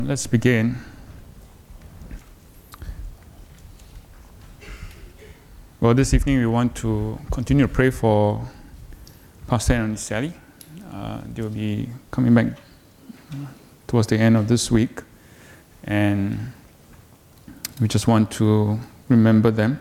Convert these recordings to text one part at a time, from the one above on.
Let's begin. Well, this evening we want to continue to pray for Pastor and Sally. They will be coming back towards the end of this week, and we just want to remember them.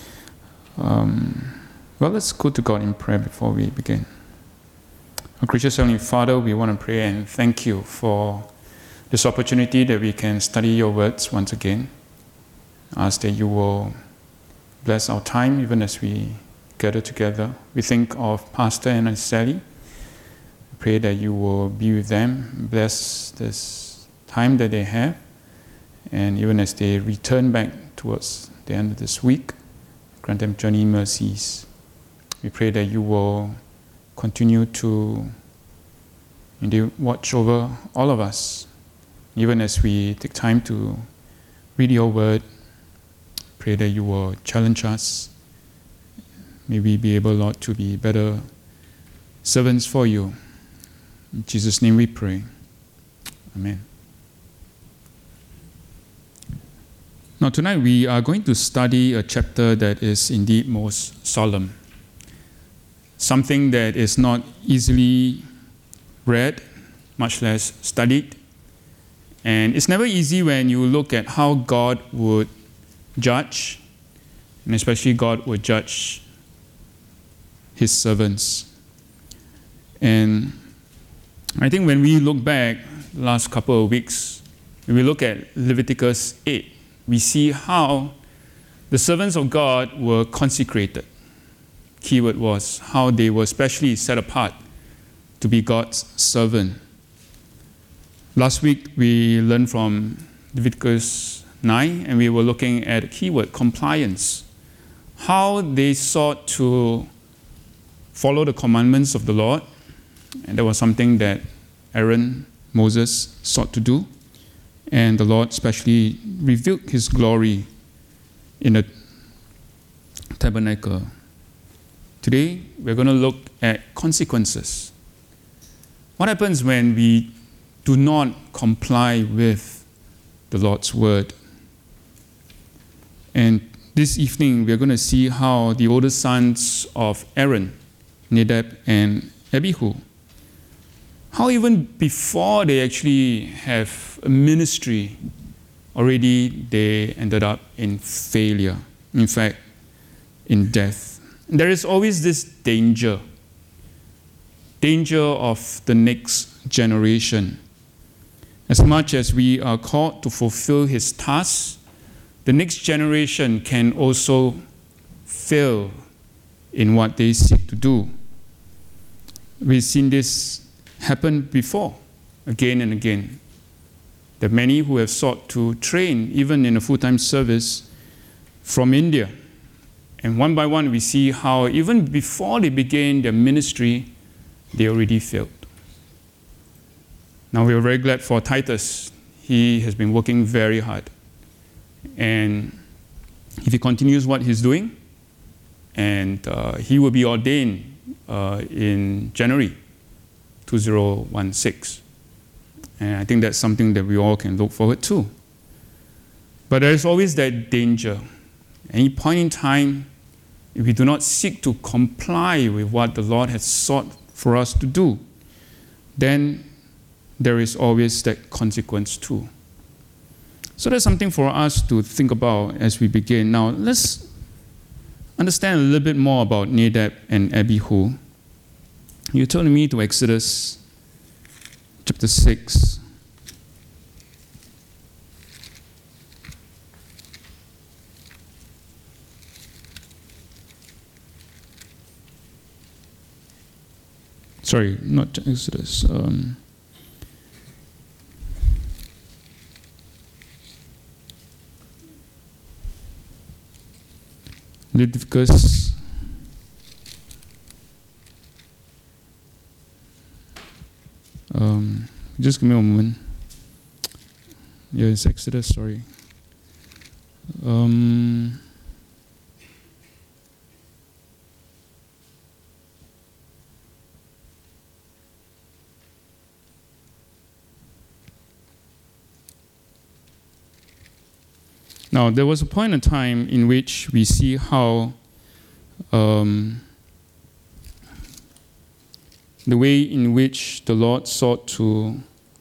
Well, let's go to God in prayer before we begin. Our gracious Heavenly Father, we want to pray and thank you for this opportunity that we can study your words once again. Ask that you will bless our time even as we gather together. We think of Pastor and Sally. Pray that you will be with them, bless this time that they have, and even as they return back towards the end of this week, grant them journey mercies. We pray that you will continue to indeed watch over all of us, even as we take time to read your word. Pray that you will challenge us. May we be able, Lord, to be better servants for you. In Jesus' name we pray. Amen. Now tonight we are going to study a chapter that is indeed most solemn. Something that is not easily read, much less studied. And it's never easy when you look at how God would judge, and especially God would judge his servants. And I think when we look back the last couple of weeks, when we look at Leviticus 8, we see how the servants of God were consecrated. Keyword was how they were specially set apart to be God's servant. Last week we learned from Leviticus 9, and we were looking at a keyword, compliance. How they sought to follow the commandments of the Lord, and that was something that Aaron, Moses sought to do, and the Lord especially revealed his glory in the tabernacle. Today we're going to look at consequences. What happens when we do not comply with the Lord's word? And this evening, we are going to see how the older sons of Aaron, Nadab and Abihu, how even before they actually have a ministry, already they ended up in failure. In fact, in death. And there is always this danger of the next generation. As much as we are called to fulfill his tasks, the next generation can also fail in what they seek to do. We've seen this happen before, again and again. There are many who have sought to train, even in a full-time service, from India. And one by one, we see how even before they began their ministry, they already failed. Now, we are very glad for Titus. He has been working very hard. And if he continues what he's doing, and he will be ordained in January 2016. And I think that's something that we all can look forward to. But there is always that danger. Any point in time, if we do not seek to comply with what the Lord has sought for us to do, then there is always that consequence too. So that's something for us to think about as we begin. Now, let's understand a little bit more about Nadab and Abihu. You turn me to Exodus chapter 6. Sorry, not Exodus. Leviticus just give me a moment. Yeah, it's Exodus, sorry. Now, there was a point in time in which we see how the way in which the Lord sought to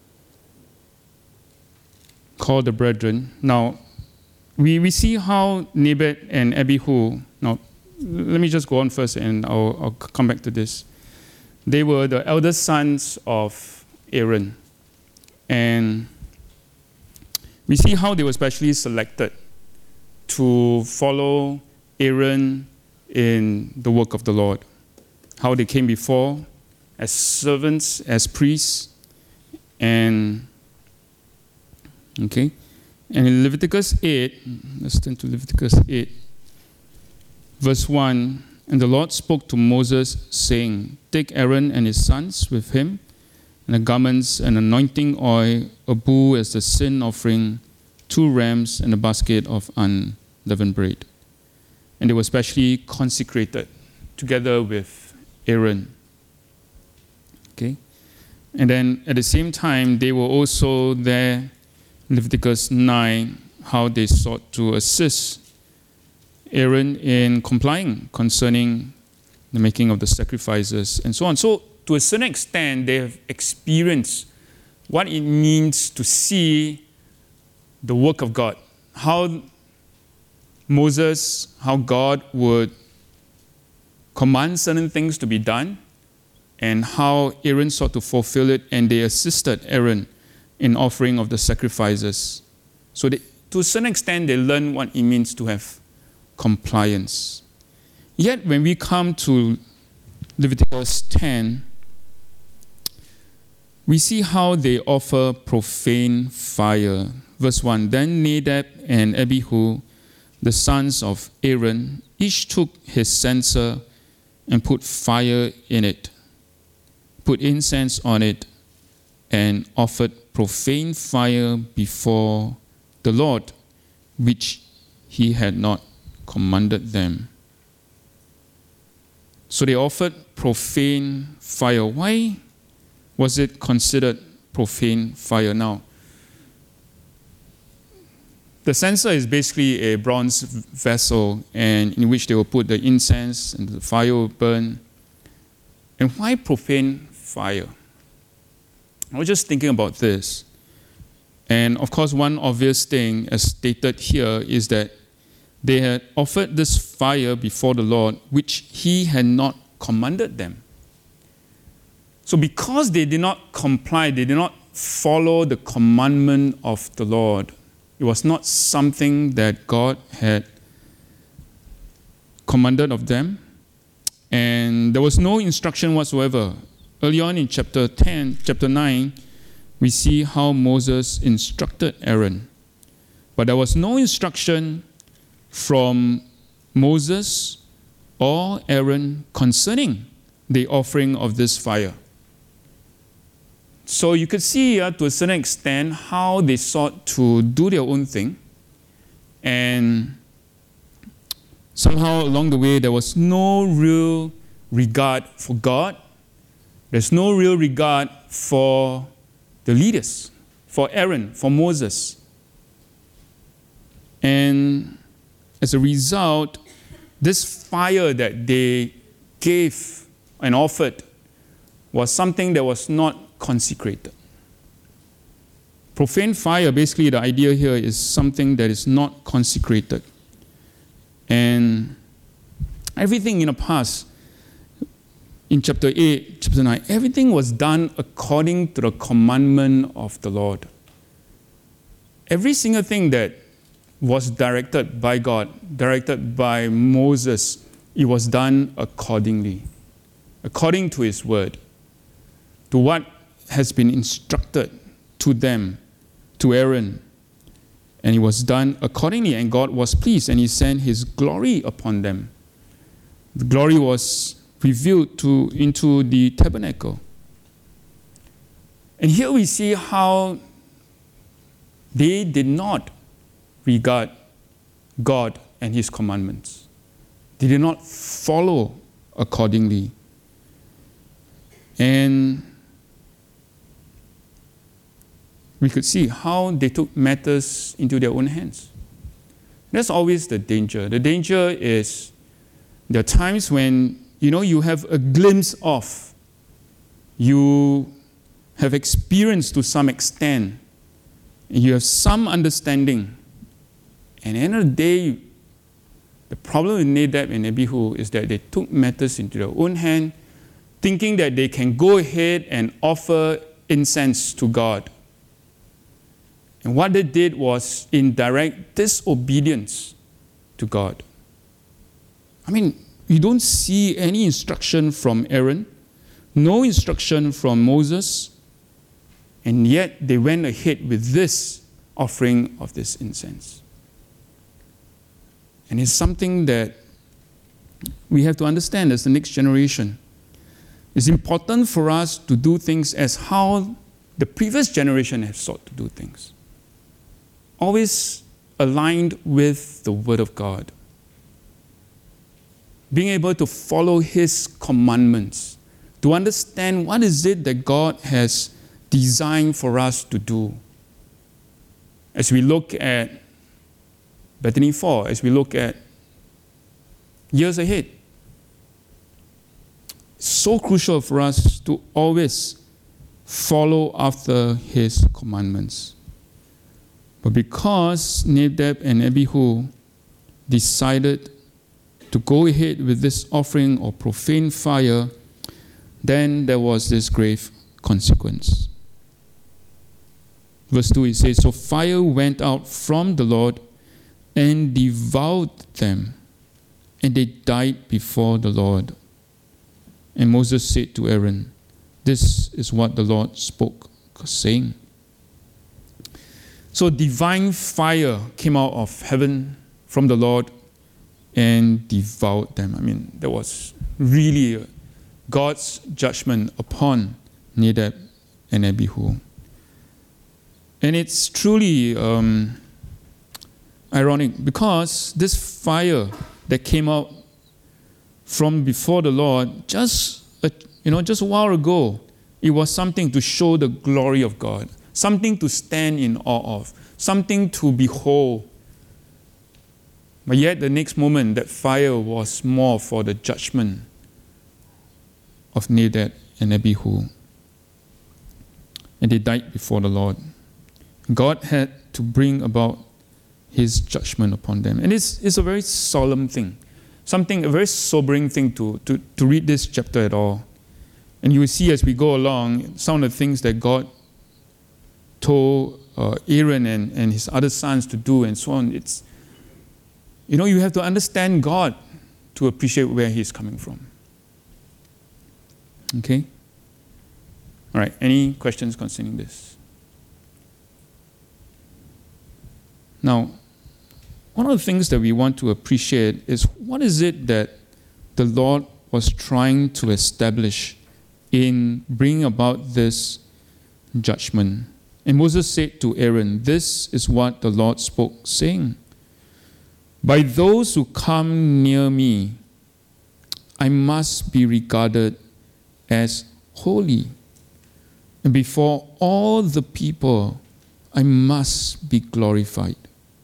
call the brethren. Now, we see how Nadab and Abihu, now, let me just go on first and I'll come back to this. They were the eldest sons of Aaron. And we see how they were specially selected to follow Aaron in the work of the Lord. How they came before as servants, as priests. And in Leviticus 8, let's turn to Leviticus 8, verse 1. And the Lord spoke to Moses, saying, take Aaron and his sons with him, and the garments and anointing oil, a bull as the sin offering, 2 rams, and a basket of unleavened bread. And they were specially consecrated together with Aaron. Okay? And then at the same time, they were also there, Leviticus 9, how they sought to assist Aaron in complying concerning the making of the sacrifices and so on. So to a certain extent, they have experienced what it means to see the work of God. How Moses, how God would command certain things to be done, and how Aaron sought to fulfill it, and they assisted Aaron in offering of the sacrifices. So to a certain extent, they learn what it means to have compliance. Yet when we come to Leviticus 10, we see how they offer profane fire. Verse 1, then Nadab and Abihu, the sons of Aaron, each took his censer and put fire in it, put incense on it, and offered profane fire before the Lord, which he had not commanded them. So they offered profane fire. Why was it considered profane fire? Now, the censer is basically a bronze vessel, and in which they will put the incense and the fire will burn. And why profane fire? I was just thinking about this. And of course, one obvious thing, as stated here, is that they had offered this fire before the Lord, which he had not commanded them. So because they did not comply, they did not follow the commandment of the Lord, it was not something that God had commanded of them. And there was no instruction whatsoever. Early on in chapter 9, we see how Moses instructed Aaron. But there was no instruction from Moses or Aaron concerning the offering of this fire. So you could see to a certain extent how they sought to do their own thing. And somehow along the way there was no real regard for God. There's no real regard for the leaders, for Aaron, for Moses. And as a result, this fire that they gave and offered was something that was not consecrated. Profane fire, basically the idea here is something that is not consecrated. And everything in the past, in chapter 8, chapter 9, everything was done according to the commandment of the Lord. Every single thing that was directed by God, directed by Moses, it was done accordingly, according to his word, to what has been instructed to them, to Aaron. And it was done accordingly, and God was pleased, and he sent his glory upon them. The glory was revealed into the tabernacle. And here we see how they did not regard God and his commandments. They did not follow accordingly. And we could see how they took matters into their own hands. That's always the danger. The danger is there are times when, you have a glimpse of, you have experienced to some extent, you have some understanding, and at the end of the day, the problem with Nadab and Abihu is that they took matters into their own hand, thinking that they can go ahead and offer incense to God. And what they did was in direct disobedience to God. You don't see any instruction from Aaron, no instruction from Moses, and yet they went ahead with this offering of this incense. And it's something that we have to understand as the next generation. It's important for us to do things as how the previous generation have sought to do things. Always aligned with the Word of God. Being able to follow His commandments, to understand what is it that God has designed for us to do. As we look at Bethany 4, as we look at years ahead, it's so crucial for us to always follow after His commandments. But because Nadab and Abihu decided to go ahead with this offering of profane fire, then there was this grave consequence. Verse 2, it says, "So fire went out from the Lord and devoured them, and they died before the Lord. And Moses said to Aaron, 'This is what the Lord spoke, saying.'" So divine fire came out of heaven from the Lord and devoured them. There was really God's judgment upon Nadab and Abihu. And it's truly ironic because this fire that came out from before the Lord just a while ago, it was something to show the glory of God, something to stand in awe of, something to behold. But yet the next moment, that fire was more for the judgment of Nadab and Abihu. And they died before the Lord. God had to bring about His judgment upon them. And it's a very solemn thing, a very sobering thing to read this chapter at all. And you will see as we go along, some of the things that God told Aaron and his other sons to do and so on. It's, you have to understand God to appreciate where He's coming from. Okay? All right, any questions concerning this? Now, one of the things that we want to appreciate is what is it that the Lord was trying to establish in bringing about this judgment. And Moses said to Aaron, "This is what the Lord spoke, saying, 'By those who come near me, I must be regarded as holy. And before all the people, I must be glorified.'"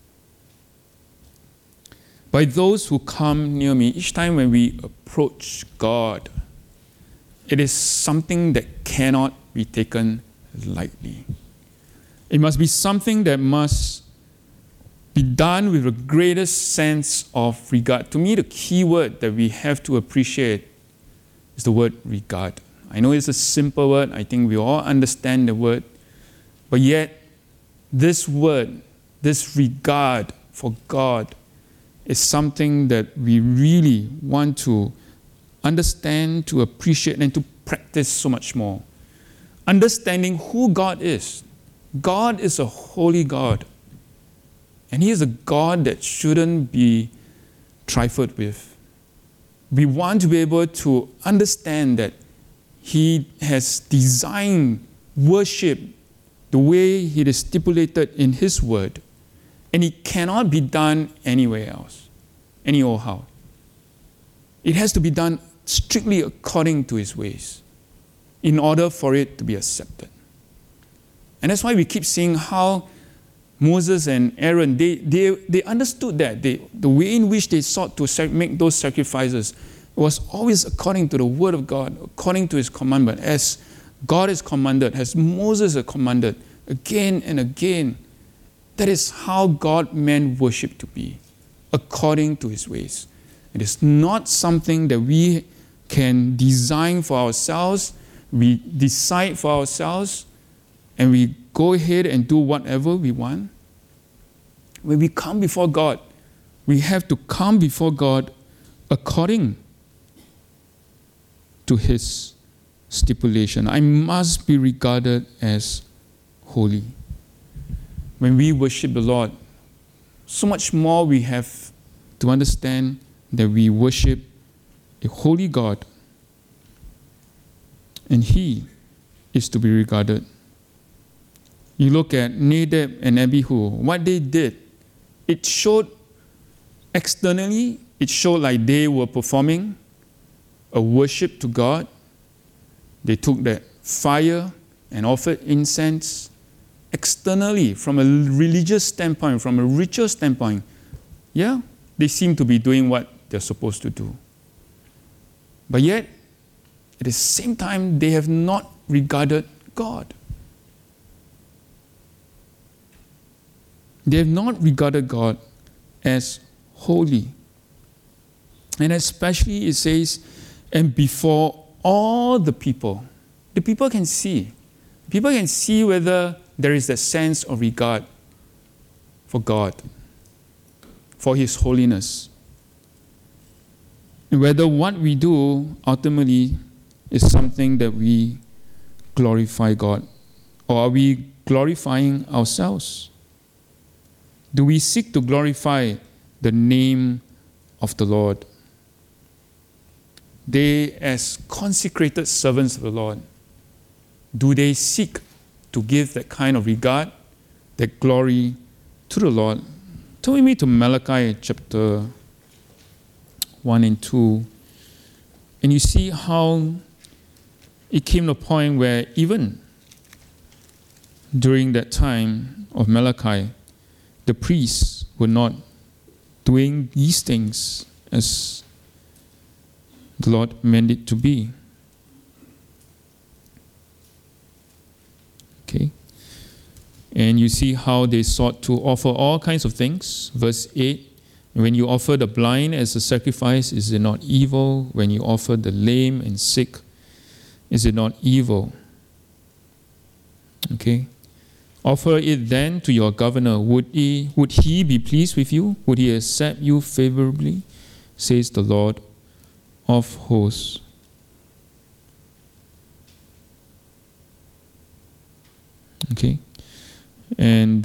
By those who come near me, each time when we approach God, it is something that cannot be taken lightly. It must be something that must be done with the greatest sense of regard. To me, the key word that we have to appreciate is the word regard. I know it's a simple word. I think we all understand the word. But yet, this word, this regard for God, is something that we really want to understand, to appreciate, and to practice so much more. Understanding who God is. God is a holy God. And He is a God that shouldn't be trifled with. We want to be able to understand that He has designed worship the way He is stipulated in His Word. And it cannot be done anywhere else, any old how. It has to be done strictly according to His ways in order for it to be accepted. And that's why we keep seeing how Moses and Aaron, they understood that. The way in which they sought to make those sacrifices was always according to the word of God, according to his commandment, as God has commanded, as Moses has commanded, again and again. That is how God meant worship to be, according to his ways. It is not something that we can design for ourselves, we decide for ourselves, and we go ahead and do whatever we want. When we come before God, we have to come before God according to his stipulation. I must be regarded as holy. When we worship the Lord, so much more we have to understand that we worship a holy God, and he is to be regarded. You look at Nadab and Abihu, what they did, it showed externally, it showed like they were performing a worship to God. They took that fire and offered incense. Externally, from a religious standpoint, from a ritual standpoint, yeah, they seem to be doing what they're supposed to do. But yet, at the same time, they have not regarded God. They have not regarded God as holy. And especially it says, and before all the people can see. People can see whether there is a sense of regard for God, for his holiness. And whether what we do ultimately is something that we glorify God, or are we glorifying ourselves? Do we seek to glorify the name of the Lord? They, as consecrated servants of the Lord, do they seek to give that kind of regard, that glory to the Lord? Turn with me to Malachi chapter 1 and 2. And you see how it came to a point where even during that time of Malachi, the priests were not doing these things as the Lord meant it to be. Okay. And you see how they sought to offer all kinds of things. Verse 8, when you offer the blind as a sacrifice, is it not evil? When you offer the lame and sick, is it not evil? Okay. Offer it then to your governor. Would he be pleased with you? Would he accept you favorably? Says the Lord of hosts. Okay. And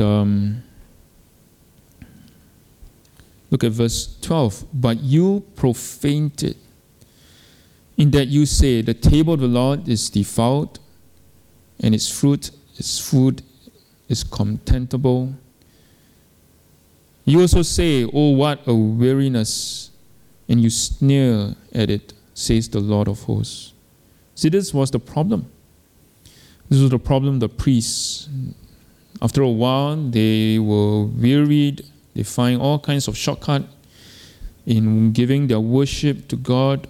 look at verse 12. But you profaned it, in that you say, the table of the Lord is defiled, and its food is contemptible. You also say, oh, what a weariness, and you sneer at it, says the Lord of hosts. See, this was the problem. This was the problem of the priests. After a while, they were wearied. They find all kinds of shortcut in giving their worship to God.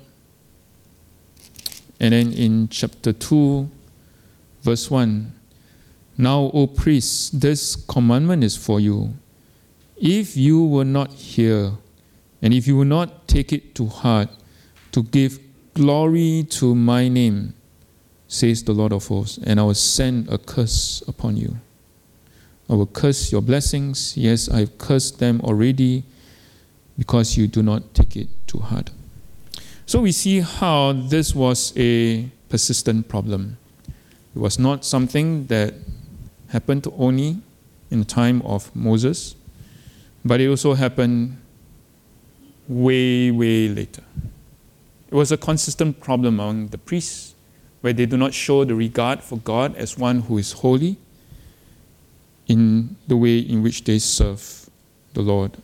And then in chapter 2, verse 1, now, O priests, this commandment is for you. If you will not hear, and if you will not take it to heart, to give glory to my name, says the Lord of hosts, and I will send a curse upon you. I will curse your blessings. Yes, I have cursed them already, because you do not take it to heart. So we see how this was a persistent problem. It was not something that happened only in the time of Moses, but it also happened way, way later. It was a consistent problem among the priests, where they do not show the regard for God as one who is holy in the way in which they serve the Lord.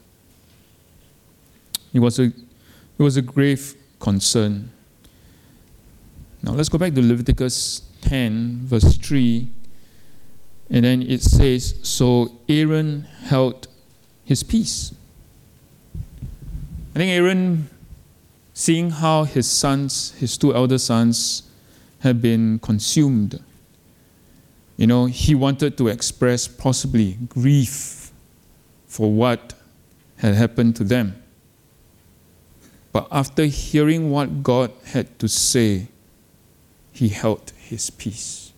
It was a grave concern. Now let's go back to Leviticus 10, verse 3. And then it says, so Aaron held his peace. I think Aaron, seeing how his two elder sons, had been consumed, he wanted to express possibly grief for what had happened to them. But after hearing what God had to say, he held his peace.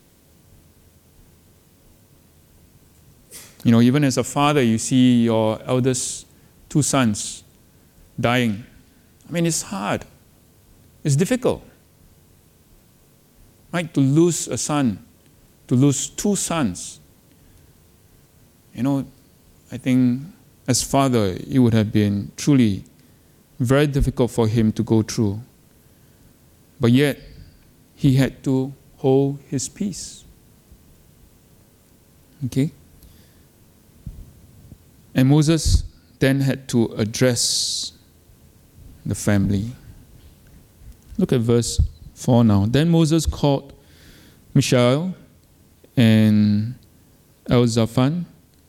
Even as a father, you see your eldest two sons dying. It's hard. It's difficult. Right? To lose a son, to lose two sons. I think as father, it would have been truly very difficult for him to go through. But yet, he had to hold his peace. Okay? And Moses then had to address the family. Look at verse 4 now. Then Moses called Mishael and Elzaphan,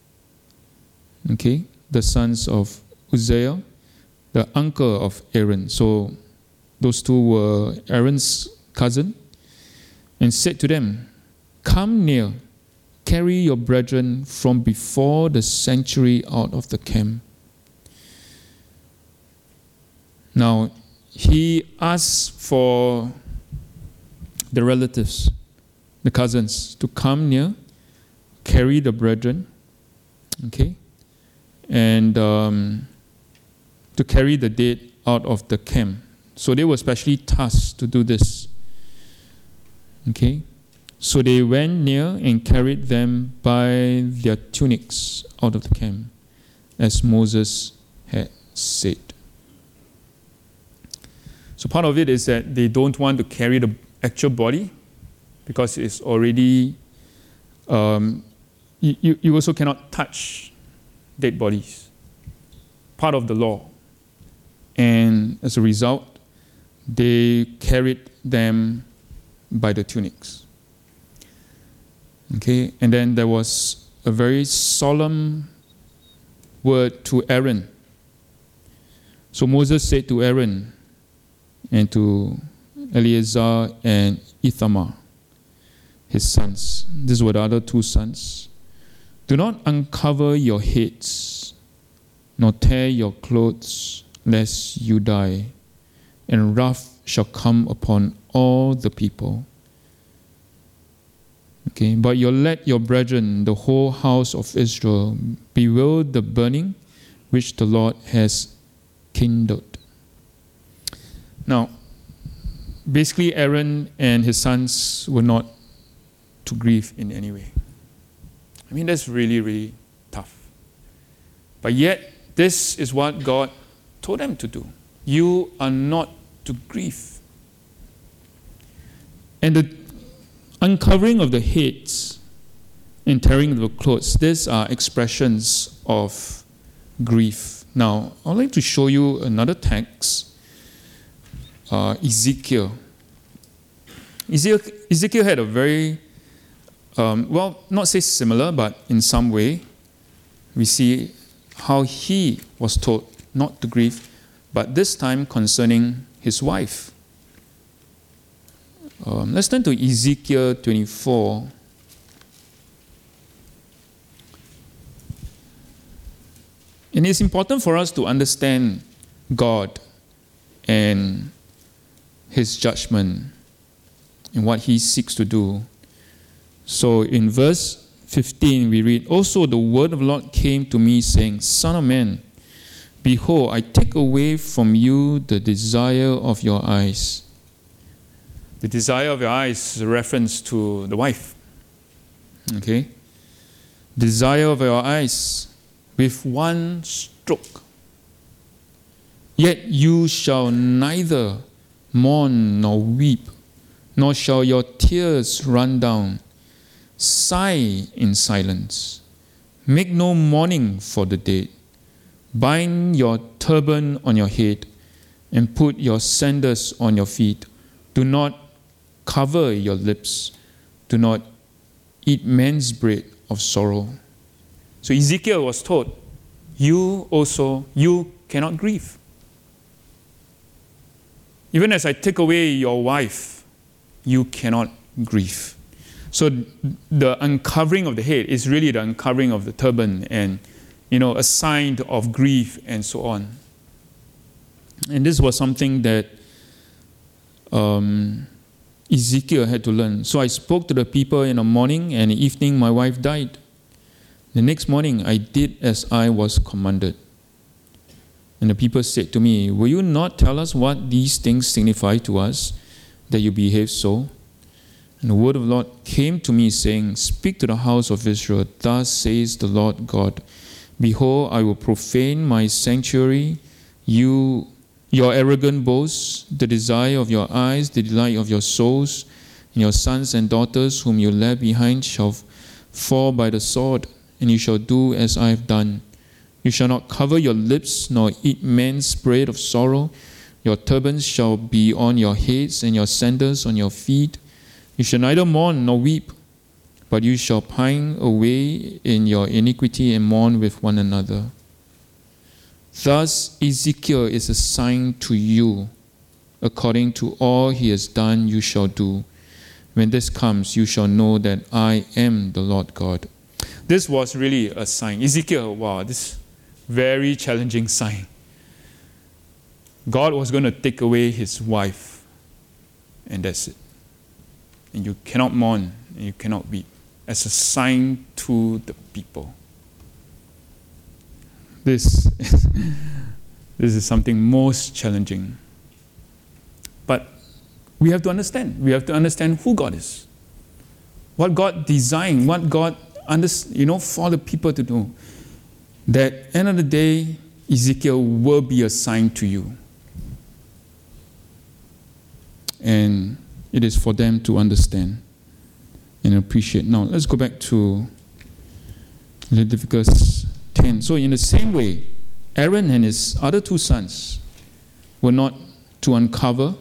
the sons of Uzziel, the uncle of Aaron. So those two were Aaron's cousin, and said to them, come near, carry your brethren from before the sanctuary out of the camp. Now, he asked for the relatives, the cousins, to come near, carry the brethren, and to carry the dead out of the camp. So they were specially tasked to do this. So they went near and carried them by their tunics out of the camp, as Moses had said. So part of it is that they don't want to carry the actual body because it's already, you also cannot touch dead bodies. Part of the law. And as a result, they carried them by the tunics. And then there was a very solemn word to Aaron. So Moses said to Aaron and to Eleazar and Ithamar, his sons. These were the other two sons. Do not uncover your heads, nor tear your clothes, lest you die, and wrath shall come upon all the people. But let your brethren, the whole house of Israel, bewail the burning which the Lord has kindled. Now, basically Aaron and his sons were not to grieve in any way. That's really, really tough. But yet, this is what God told them to do. You are not to grieve. And the uncovering of the heads and tearing of the clothes, these are expressions of grief. Now, I'd like to show you another text, Ezekiel. Ezekiel had a very, not say similar, but in some way, we see how he was told not to grieve, but this time concerning his wife. Let's turn to Ezekiel 24. And it's important for us to understand God and his judgment and what he seeks to do. So in verse 15 we read, also the word of the Lord came to me saying, Son of man, behold, I take away from you the desire of your eyes. The desire of your eyes is a reference to the wife. Desire of your eyes with one stroke. Yet you shall neither mourn nor weep, nor shall your tears run down. Sigh in silence. Make no mourning for the dead. Bind your turban on your head and put your sandals on your feet. Do not cover your lips. Do not eat man's bread of sorrow. So Ezekiel was told, you cannot grieve. Even as I take away your wife, you cannot grieve. So the uncovering of the head is really the uncovering of the turban and, a sign of grief and so on. And this was something that Ezekiel had to learn. So I spoke to the people in the morning, and in the evening my wife died. The next morning I did as I was commanded. And the people said to me, will you not tell us what these things signify to us, that you behave so? And the word of the Lord came to me, saying, speak to the house of Israel, thus says the Lord God, behold, I will profane my sanctuary, your arrogant boasts, the desire of your eyes, the delight of your souls, and your sons and daughters whom you left behind shall fall by the sword, and you shall do as I have done. You shall not cover your lips, nor eat man's bread of sorrow. Your turbans shall be on your heads, and your sandals on your feet. You shall neither mourn nor weep, but you shall pine away in your iniquity and mourn with one another. Thus Ezekiel is a sign to you. According to all he has done, you shall do. When this comes, you shall know that I am the Lord God. This was really a sign. Ezekiel, wow, this very challenging sign. God was going to take away his wife, and that's it. And you cannot mourn, and you cannot weep, as a sign to the people. This is something most challenging. But we have to understand. We have to understand who God is. What God designed, what God for the people to do. That end of the day, Ezekiel will be a sign to you. And it is for them to understand and appreciate. Now, let's go back to Leviticus 10. So in the same way, Aaron and his other two sons were not to uncover.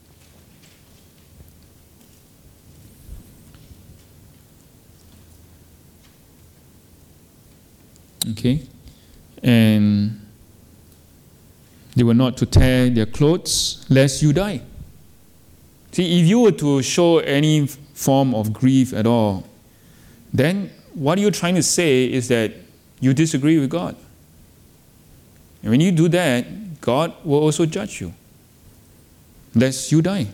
Okay? And they were not to tear their clothes lest you die. See, if you were to show any form of grief at all, then what you're trying to say is that you disagree with God. And when you do that, God will also judge you, lest you die.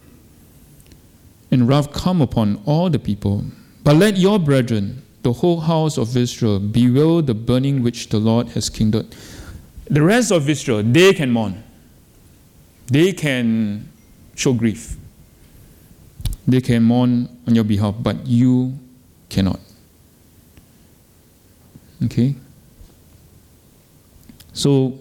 And wrath come upon all the people. But let your brethren, the whole house of Israel, bewail the burning which the Lord has kindled. The rest of Israel, they can mourn. They can show grief. They can mourn on your behalf, but you cannot. Okay? So,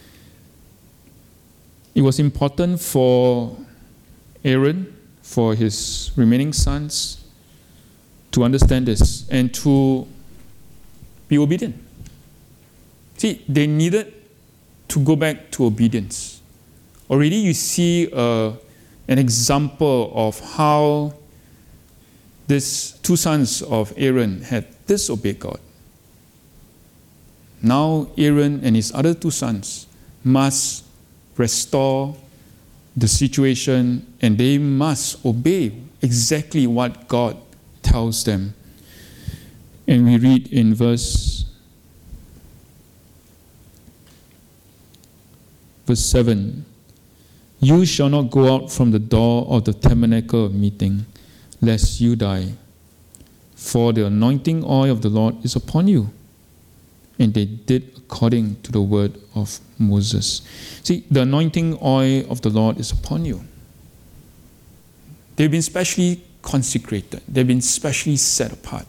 it was important for Aaron, for his remaining sons, to understand this and to be obedient. See, they needed to go back to obedience. Already you see an example of how these two sons of Aaron had disobeyed God. Now Aaron and his other two sons must restore the situation, and they must obey exactly what God tells them. And we read in verse 7, you shall not go out from the door of the tabernacle of meeting, lest you die. For the anointing oil of the Lord is upon you. And they did according to the word of Moses. See, the anointing oil of the Lord is upon you. They've been specially consecrated. They've been specially set apart.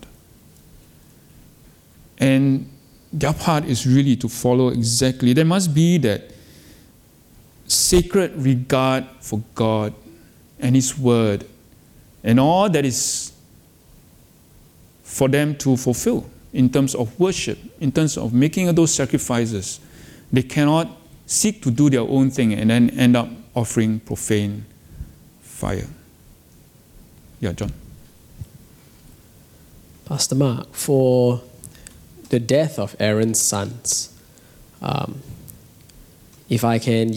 And their part is really to follow exactly. There must be that sacred regard for God and His Word and all that is for them to fulfill in terms of worship, in terms of making those sacrifices. They cannot seek to do their own thing and then end up offering profane fire. Yeah, John. Pastor Mark, for the death of Aaron's sons, if I could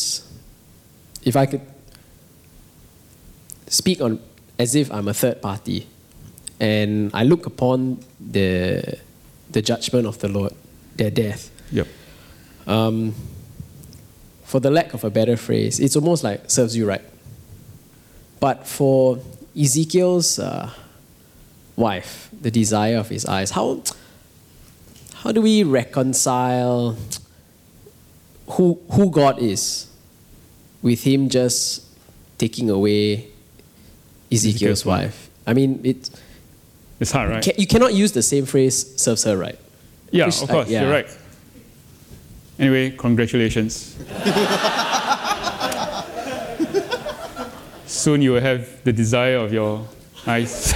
speak on as if I'm a third party, and I look upon the judgment of the Lord, their death. Yep. For the lack of a better phrase, it's almost like serves you right. But for Ezekiel's wife, the desire of his eyes, how do we reconcile who God is with him just taking away Ezekiel's wife? I mean, it's hard, right? You cannot use the same phrase, serves her right. Yeah, of course, you're right. Anyway, congratulations. Soon you will have the desire of your eyes.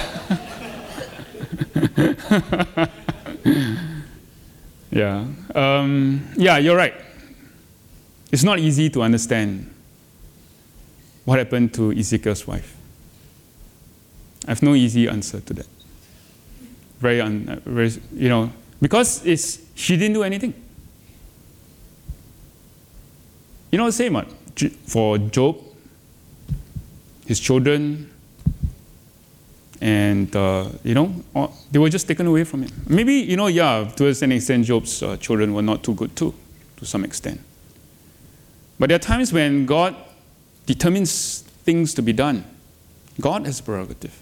Yeah. Yeah, you're right. It's not easy to understand what happened to Ezekiel's wife. I have no easy answer to that. Because she didn't do anything. You know, same what? For Job, his children, and, they were just taken away from him. Maybe, to a certain extent, Job's children were not too good too, to some extent. But there are times when God determines things to be done. God has prerogative.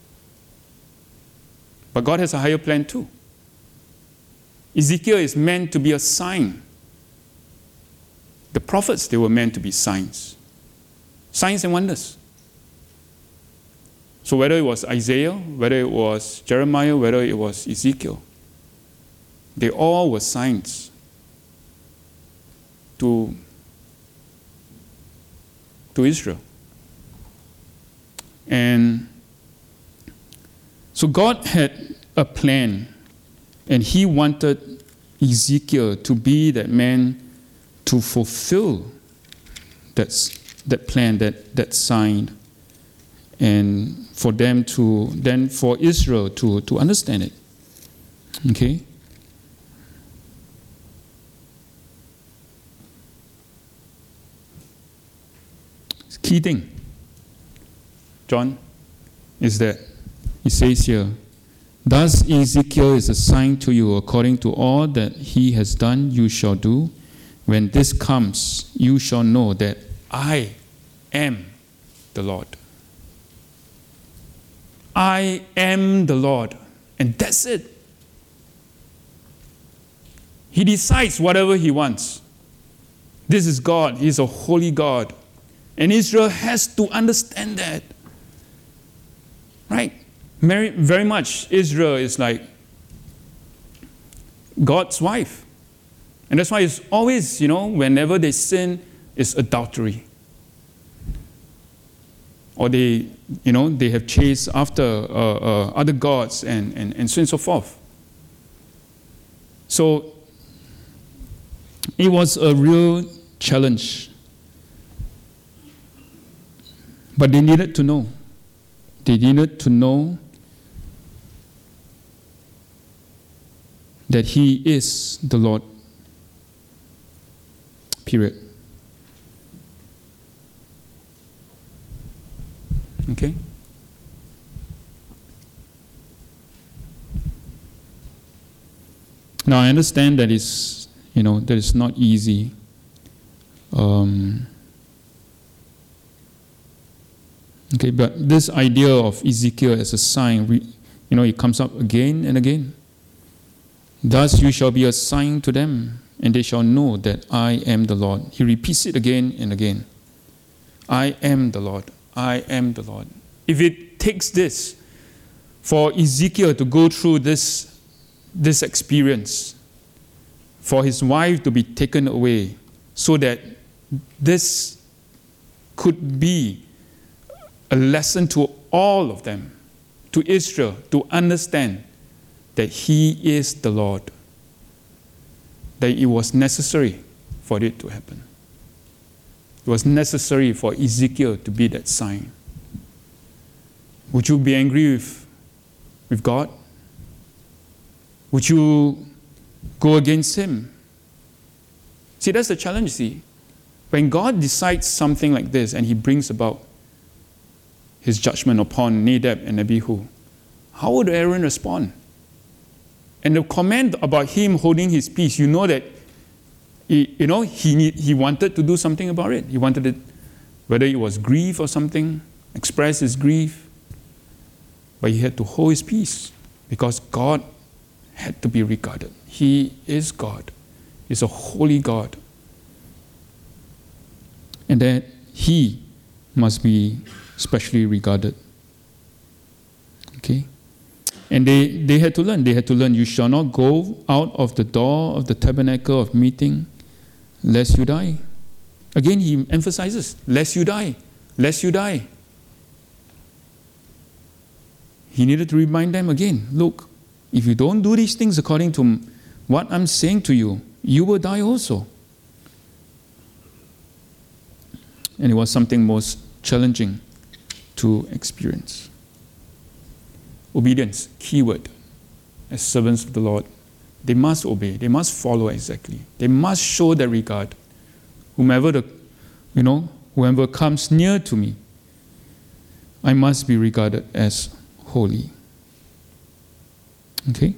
But God has a higher plan too. Ezekiel is meant to be a sign. The prophets, they were meant to be signs. Signs and wonders. So whether it was Isaiah, whether it was Jeremiah, whether it was Ezekiel, they all were signs to Israel. And so God had a plan, and he wanted Ezekiel to be that man to fulfill that plan, that sign, and for them to, then for Israel to understand it. Okay? Key thing, John, is that he says here, thus Ezekiel is a sign to you, according to all that he has done, you shall do. When this comes, you shall know that I am the Lord. I am the Lord. And that's it. He decides whatever he wants. This is God. He's a holy God. And Israel has to understand that. Right? Very much, Israel is like God's wife. And that's why it's always, whenever they sin, it's adultery. Or they have chased after other gods and so on and so forth. So it was a real challenge. But they needed to know. They needed to know that he is the Lord. Period. Okay? Now I understand that it's, that it's not easy. Okay, but this idea of Ezekiel as a sign, it comes up again and again. Thus you shall be a sign to them, and they shall know that I am the Lord. He repeats it again and again. I am the Lord. I am the Lord. If it takes this for Ezekiel to go through this experience, for his wife to be taken away, so that this could be a lesson to all of them, to Israel, to understand that he is the Lord, that it was necessary for it to happen. It was necessary for Ezekiel to be that sign. Would you be angry with God? Would you go against him? See, that's the challenge, see. When God decides something like this and he brings about his judgment upon Nadab and Abihu, how would Aaron respond? And the comment about him holding his peace, you know that he wanted to do something about it. He wanted it, whether it was grief or something, express his grief. But he had to hold his peace because God had to be regarded. He is God. He's a holy God. And that he must be specially regarded. Okay? And they had to learn. They had to learn, you shall not go out of the door of the tabernacle of meeting, lest you die. Again, he emphasizes, lest you die. Lest you die. He needed to remind them again, look, if you don't do these things according to what I'm saying to you, you will die also. And it was something most challenging to experience. Obedience, keyword. As servants of the Lord, they must obey. They must follow exactly. They must show that regard. Whomever comes near to me, I must be regarded as holy. Okay?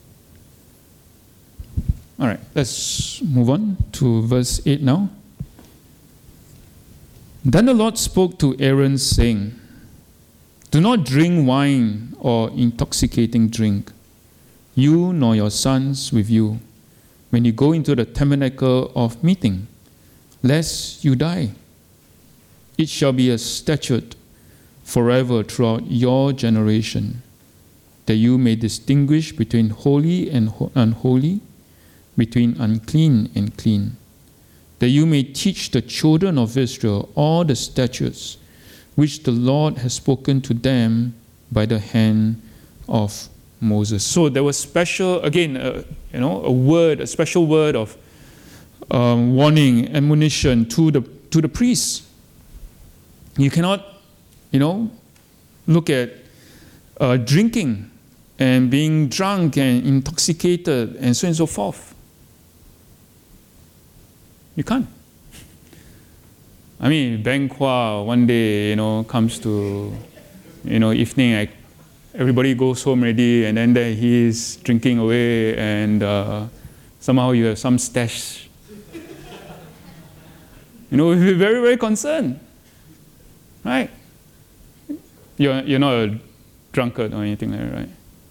All right, let's move on to verse 8 now. Then the Lord spoke to Aaron, saying, do not drink wine or intoxicating drink, you nor your sons with you, when you go into the tabernacle of meeting, lest you die. It shall be a statute forever throughout your generation, that you may distinguish between holy and unholy, between unclean and clean, that you may teach the children of Israel all the statutes which the Lord has spoken to them by the hand of Moses. So there was special, again, a special word of warning, admonition to the priests. You cannot, look at drinking and being drunk and intoxicated and so on and so forth. You can't. I mean, Beng Kwa one day, comes to, evening, everybody goes home already, and then there he is drinking away, and somehow you have some stash. We'll be very, very concerned, right? You're not a drunkard or anything like that,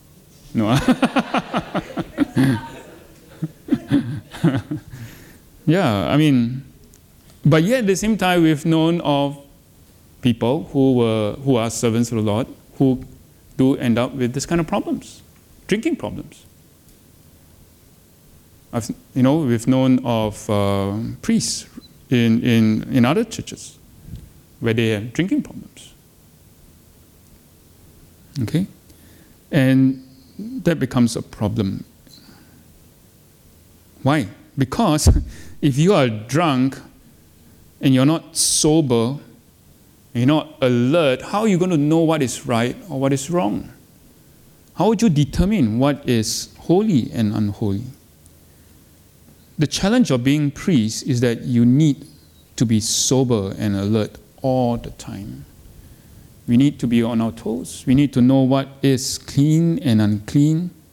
right? No. Yeah, I mean, but yet at the same time, we've known of people who are servants of the Lord who do end up with this kind of problems, drinking problems. We've known of priests in other churches where they have drinking problems. Okay, and that becomes a problem. Why? Because if you are drunk and you're not sober, you're not alert, how are you going to know what is right or what is wrong? How would you determine what is holy and unholy? The challenge of being priest is that you need to be sober and alert all the time. We need to be on our toes. We need to know what is clean and unclean.